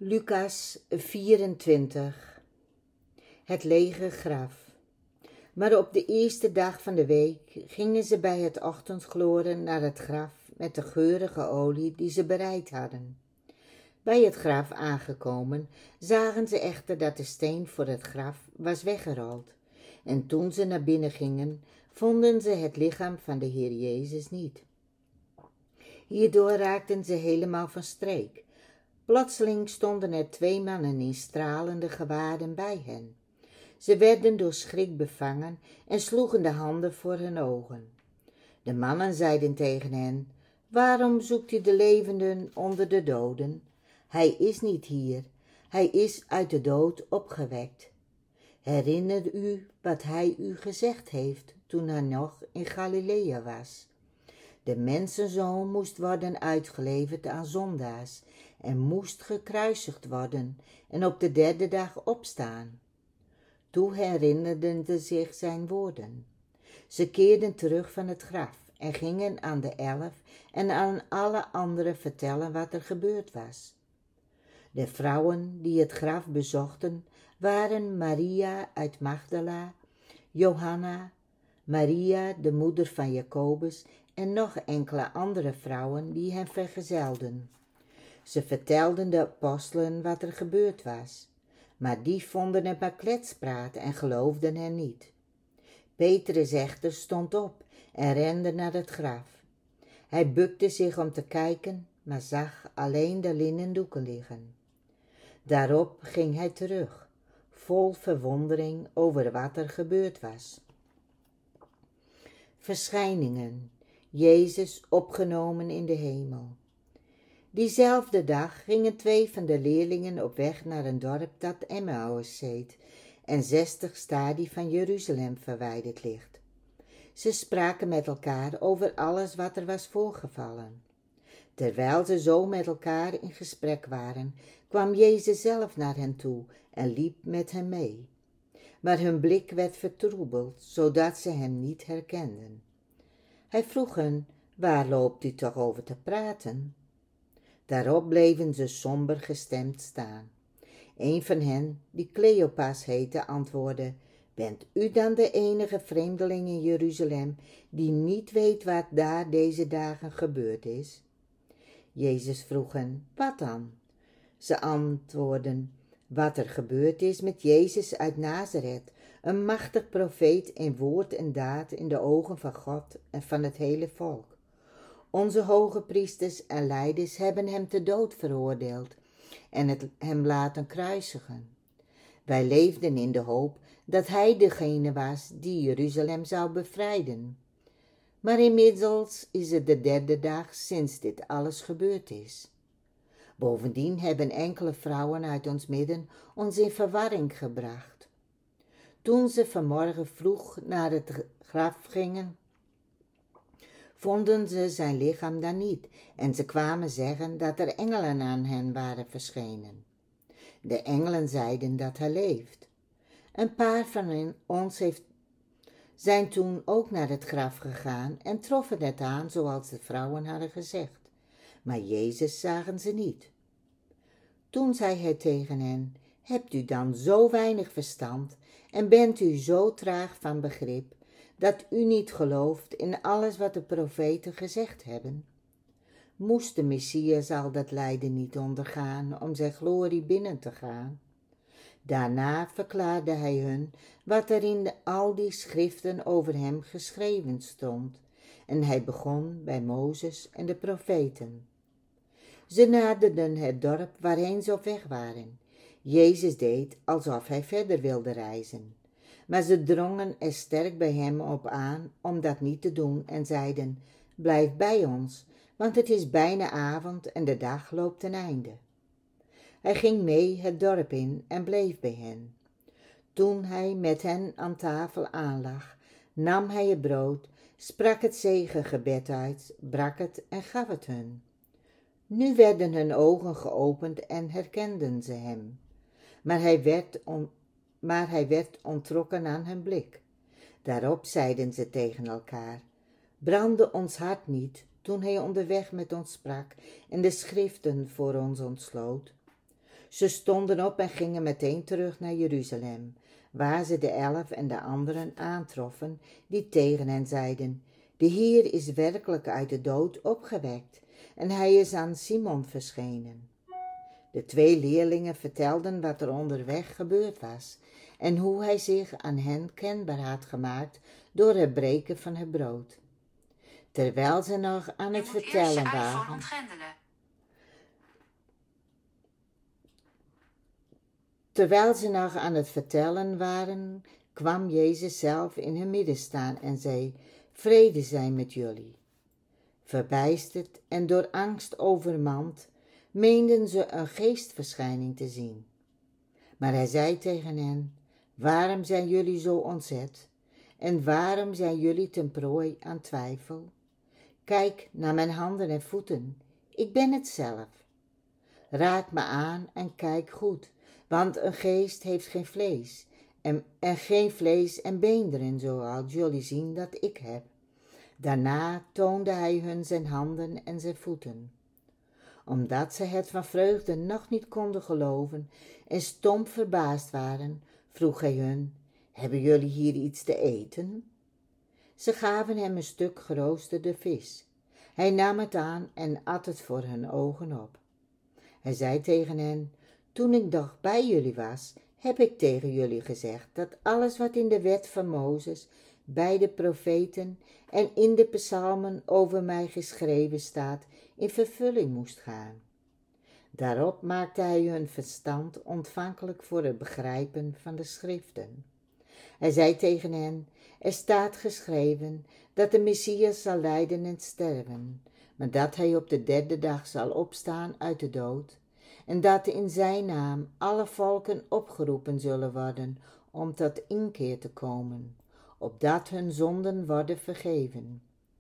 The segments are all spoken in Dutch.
Lucas 24. Het lege graf. Maar op de eerste dag van de week gingen ze bij het ochtendgloren naar het graf met de geurige olie die ze bereid hadden. Bij het graf aangekomen zagen ze echter dat de steen voor het graf was weggerold. En toen ze naar binnen gingen, vonden ze het lichaam van de Heer Jezus niet. Hierdoor raakten ze helemaal van streek. Plotseling stonden er 2 mannen in stralende gewaden bij hen. Ze werden door schrik bevangen en sloegen de handen voor hun ogen. De mannen zeiden tegen hen: waarom zoekt u de levenden onder de doden? Hij is niet hier, hij is uit de dood opgewekt. Herinner u wat hij u gezegd heeft toen hij nog in Galilea was? De mensenzoon moest worden uitgeleverd aan zondaars en moest gekruisigd worden en op de 3e dag opstaan. Toen herinnerden ze zich zijn woorden. Ze keerden terug van het graf en gingen aan de 11 en aan alle anderen vertellen wat er gebeurd was. De vrouwen die het graf bezochten waren Maria uit Magdala, Johanna, Maria de moeder van Jacobus en nog enkele andere vrouwen die hen vergezelden. Ze vertelden de apostelen wat er gebeurd was, maar die vonden het maar kletspraat en geloofden hen niet. Petrus echter stond op en rende naar het graf. Hij bukte zich om te kijken, maar zag alleen de linnen doeken liggen. Daarop ging hij terug, vol verwondering over wat er gebeurd was. Verschijningen. Jezus opgenomen in de hemel. Diezelfde dag gingen 2 van de leerlingen op weg naar een dorp dat Emmaus heet en 60 stadie van Jeruzalem verwijderd ligt. Ze spraken met elkaar over alles wat er was voorgevallen. Terwijl ze zo met elkaar in gesprek waren, kwam Jezus zelf naar hen toe en liep met hen mee. Maar hun blik werd vertroebeld, zodat ze hem niet herkenden. Hij vroeg hen: waar loopt u toch over te praten? Daarop bleven ze somber gestemd staan. Een van hen, die Cleopas heette, antwoordde: bent u dan de enige vreemdeling in Jeruzalem die niet weet wat daar deze dagen gebeurd is? Jezus vroeg hen: wat dan? Ze antwoordden: wat er gebeurd is met Jezus uit Nazareth, een machtig profeet in woord en daad in de ogen van God en van het hele volk. Onze hoge priesters en leiders hebben hem ter dood veroordeeld en hem laten kruisigen. Wij leefden in de hoop dat hij degene was die Jeruzalem zou bevrijden. Maar inmiddels is het de 3e dag sinds dit alles gebeurd is. Bovendien hebben enkele vrouwen uit ons midden ons in verwarring gebracht. Toen ze vanmorgen vroeg naar het graf gingen, vonden ze zijn lichaam daar niet en ze kwamen zeggen dat er engelen aan hen waren verschenen. De engelen zeiden dat hij leeft. Een paar van ons zijn toen ook naar het graf gegaan en troffen het aan zoals de vrouwen hadden gezegd, maar Jezus zagen ze niet. Toen zei hij tegen hen: hebt u dan zo weinig verstand en bent u zo traag van begrip dat u niet gelooft in alles wat de profeten gezegd hebben? Moest de Messias al dat lijden niet ondergaan om zijn glorie binnen te gaan? Daarna verklaarde hij hun wat er in al die schriften over hem geschreven stond, en hij begon bij Mozes en de profeten. Ze naderden het dorp waarheen ze op weg waren. Jezus deed alsof hij verder wilde reizen. Maar ze drongen er sterk bij hem op aan om dat niet te doen en zeiden: blijf bij ons, want het is bijna avond en de dag loopt ten einde. Hij ging mee het dorp in en bleef bij hen. Toen hij met hen aan tafel aanlag, nam hij het brood, sprak het zegengebed uit, brak het en gaf het hun. Nu werden hun ogen geopend en herkenden ze hem. Maar hij werd onttrokken aan hun blik. Daarop zeiden ze tegen elkaar: brandde ons hart niet toen hij onderweg met ons sprak en de schriften voor ons ontsloot? Ze stonden op en gingen meteen terug naar Jeruzalem, waar ze de 11 en de anderen aantroffen, die tegen hen zeiden: de Heer is werkelijk uit de dood opgewekt, en hij is aan Simon verschenen. De 2 leerlingen vertelden wat er onderweg gebeurd was, en hoe hij zich aan hen kenbaar had gemaakt door het breken van het brood. Terwijl ze nog aan het vertellen waren. Terwijl ze nog aan het vertellen waren, kwam Jezus zelf in hun midden staan en zei: vrede zij met jullie. Verbijsterd en door angst overmand, meenden ze een geestverschijning te zien. Maar hij zei tegen hen: waarom zijn jullie zo ontzet? En waarom zijn jullie ten prooi aan twijfel? Kijk naar mijn handen en voeten, ik ben het zelf. Raak me aan en kijk goed, want een geest heeft geen vlees, en geen vlees en beenderen zoals jullie zien dat ik heb. Daarna toonde hij hun zijn handen en zijn voeten. Omdat ze het van vreugde nog niet konden geloven en stom verbaasd waren, vroeg hij hun: hebben jullie hier iets te eten? Ze gaven hem een stuk geroosterde vis. Hij nam het aan en at het voor hun ogen op. Hij zei tegen hen: toen ik nog bij jullie was, heb ik tegen jullie gezegd dat alles wat in de wet van Mozes, bij de profeten en in de psalmen over mij geschreven staat, in vervulling moest gaan. Daarop maakte hij hun verstand ontvankelijk voor het begrijpen van de schriften. Hij zei tegen hen: er staat geschreven dat de Messias zal lijden en sterven, maar dat hij op de 3e dag zal opstaan uit de dood, en dat in zijn naam alle volken opgeroepen zullen worden om tot inkeer te komen, opdat hun zonden worden vergeven.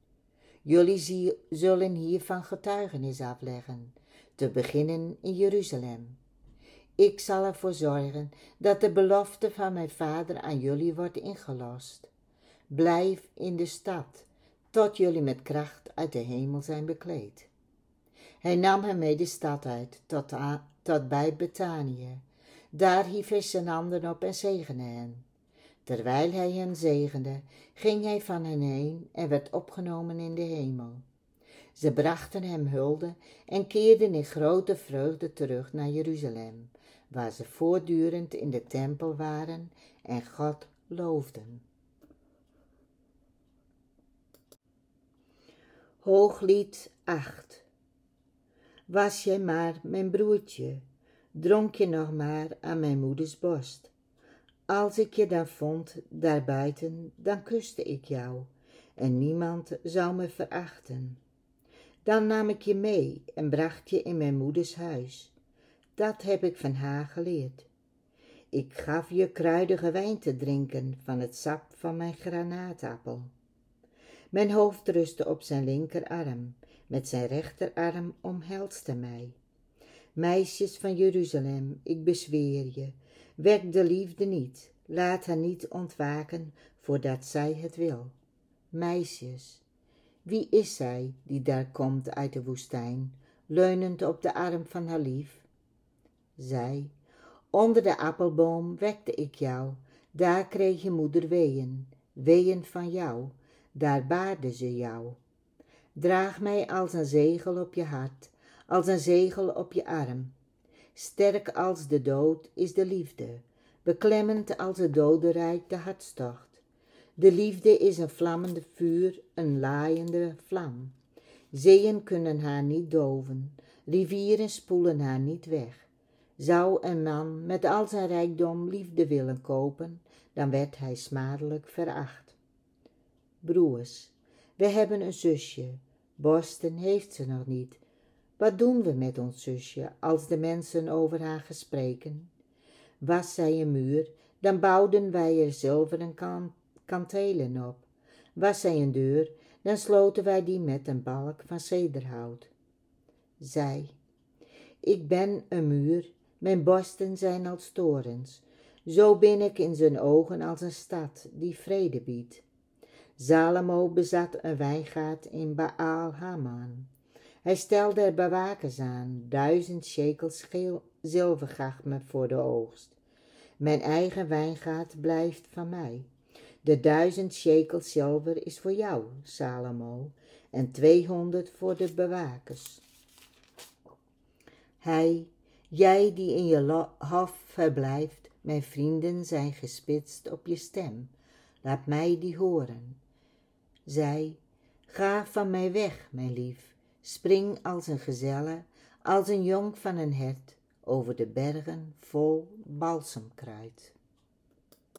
Jullie zullen hiervan getuigenis afleggen, te beginnen in Jeruzalem. Ik zal ervoor zorgen dat de belofte van mijn Vader aan jullie wordt ingelost. Blijf in de stad, tot jullie met kracht uit de hemel zijn bekleed. Hij nam hen mee de stad uit, tot bij Betanië. Daar hief hij zijn handen op en zegende hen. Terwijl hij hen zegende, ging hij van hen heen en werd opgenomen in de hemel. Ze brachten hem hulde en keerden in grote vreugde terug naar Jeruzalem, waar ze voortdurend in de tempel waren en God loofden. Hooglied 8. Was jij maar mijn broertje, dronk je nog maar aan mijn moeders borst. Als ik je dan vond daarbuiten, dan kuste ik jou, en niemand zou me verachten. Dan nam ik je mee en bracht je in mijn moeders huis. Dat heb ik van haar geleerd. Ik gaf je kruidige wijn te drinken van het sap van mijn granaatappel. Mijn hoofd rustte op zijn linkerarm, met zijn rechterarm omhelste mij. Meisjes van Jeruzalem, ik bezweer je, wek de liefde niet, laat haar niet ontwaken voordat zij het wil. Meisjes, wie is zij die daar komt uit de woestijn, leunend op de arm van haar lief? Zij, onder de appelboom wekte ik jou, daar kreeg je moeder weeën van jou, daar baarde ze jou. Draag mij als een zegel op je hart, als een zegel op je arm. Sterk als de dood is de liefde, beklemmend als het dodenrijk de hartstocht. De liefde is een vlammende vuur, een laaiende vlam. Zeeën kunnen haar niet doven, rivieren spoelen haar niet weg. Zou een man met al zijn rijkdom liefde willen kopen, dan werd hij smadelijk veracht. Broers, we hebben een zusje, borsten heeft ze nog niet. Wat doen we met ons zusje, als de mensen over haar gespreken? Was zij een muur, dan bouwden wij er zilveren kantelen op. Was zij een deur, dan sloten wij die met een balk van cederhout. Zij, ik ben een muur, mijn borsten zijn als torens. Zo ben ik in zijn ogen als een stad die vrede biedt. Salomo bezat een wijngaard in Baal Hamon. Hij stelde er bewakers aan, 1000 shekels zilver gaf me voor de oogst. Mijn eigen wijngaard blijft van mij. De 1000 shekels zilver is voor jou, Salomo, en 200 voor de bewakers. Jij die in je hof verblijft, mijn vrienden zijn gespitst op je stem. Laat mij die horen. Zij, ga van mij weg, mijn lief, spring als een gezelle, als een jong van een hert, over de bergen vol balsemkruid.